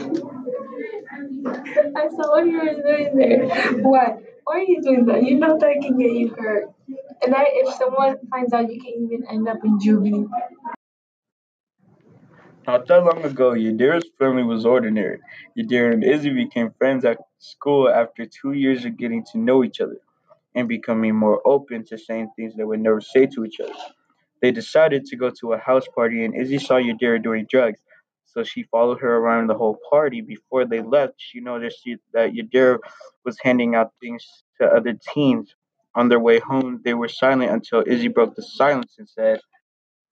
I saw what you were doing there. Why? Why are you doing that? You know that can get you hurt. And that if someone finds out, you can even end up in juvie. Not that long ago, Yadira's family was ordinary. Yadira and Izzy became friends at school after 2 years of getting to know each other and becoming more open to saying things they would never say to each other. They decided to go to a house party, and Izzy saw Yadira doing drugs, so she followed her around the whole party. Before they left, she noticed that Yadira was handing out things to other teens. On their way home, they were silent until Izzy broke the silence and said,